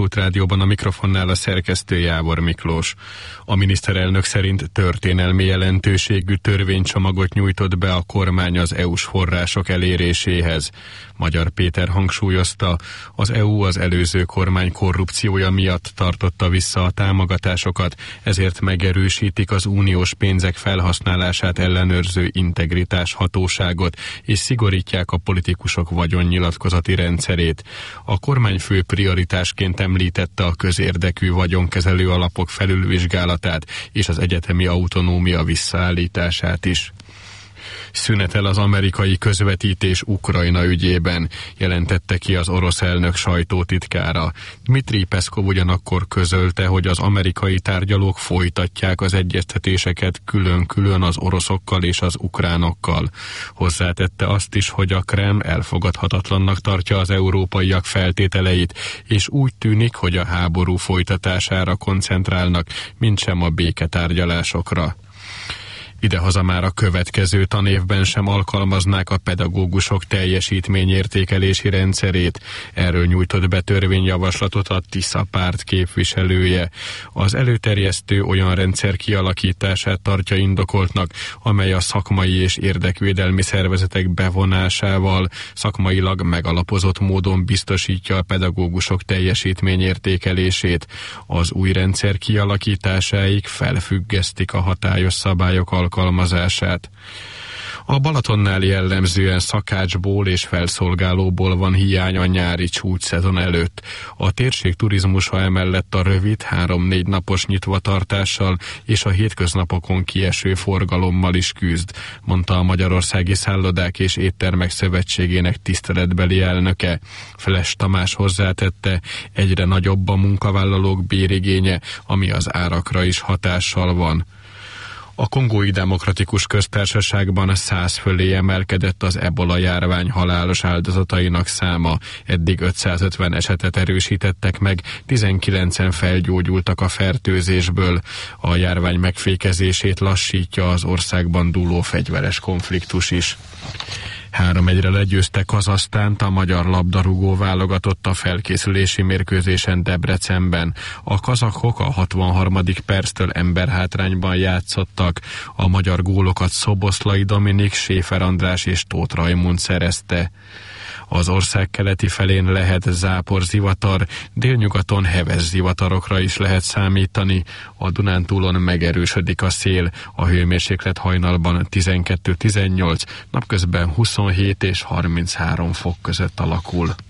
Kossuth Rádióban, a mikrofonnál a szerkesztő Jávor Miklós. A miniszterelnök szerint történelmi jelentőségű törvénycsomagot nyújtott be a kormány az EU-s források eléréséhez. Magyar Péter hangsúlyozta, az EU az előző kormány korrupciója miatt tartotta vissza a támogatásokat, ezért megerősítik az uniós pénzek felhasználását ellenőrző integritás hatóságot, és szigorítják a politikusok vagyonnyilatkozati rendszerét. A kormány fő prioritásként említette a közérdekű vagyonkezelő alapok felülvizsgálatát és az egyetemi autonómia visszaállítását is. Szünetel az amerikai közvetítés Ukrajna ügyében, jelentette ki az orosz elnök sajtótitkára. Dmitri Peszkov ugyanakkor közölte, hogy az amerikai tárgyalók folytatják az egyeztetéseket külön-külön az oroszokkal és az ukránokkal. Hozzátette azt is, hogy a Kreml elfogadhatatlannak tartja az európaiak feltételeit, és úgy tűnik, hogy a háború folytatására koncentrálnak, mintsem a béketárgyalásokra. Idehaza már a következő tanévben sem alkalmaznák a pedagógusok teljesítményértékelési rendszerét. Erről nyújtott be törvényjavaslatot a Tisza párt képviselője. Az előterjesztő olyan rendszer kialakítását tartja indokoltnak, amely a szakmai és érdekvédelmi szervezetek bevonásával szakmailag megalapozott módon biztosítja a pedagógusok teljesítményértékelését. Az új rendszer kialakításáig felfüggesztik a hatályos szabályok alkalmazását. A Balatonnál jellemzően szakácsból és felszolgálóból van hiány a nyári csúcsszezon előtt. A térség turizmusa emellett a rövid 3-4 napos nyitvatartással és a hétköznapokon kieső forgalommal is küzd, mondta a Magyarországi Szállodák és Éttermek Szövetségének tiszteletbeli elnöke. Feles Tamás hozzátette, egyre nagyobb a munkavállalók bérigénye, ami az árakra is hatással van. A Kongói Demokratikus Köztársaságban 100 fölé emelkedett az ebola járvány halálos áldozatainak száma. Eddig 550 esetet erősítettek meg, 19-en felgyógyultak a fertőzésből. A járvány megfékezését lassítja az országban dúló fegyveres konfliktus is. 3-1-re legyőzte Kazahsztánt a magyar labdarúgó válogatott a felkészülési mérkőzésen Debrecenben. A kazahok a 63. perctől emberhátrányban játszottak. A magyar gólokat Szoboszlai Dominik, Séfer András és Tóth Rajmund szerezte. Az ország keleti felén lehet záporzivatar, délnyugaton heves zivatarokra is lehet számítani. A Dunántúlon megerősödik a szél, a hőmérséklet hajnalban 12-18, napközben 27 és 33 fok között alakul.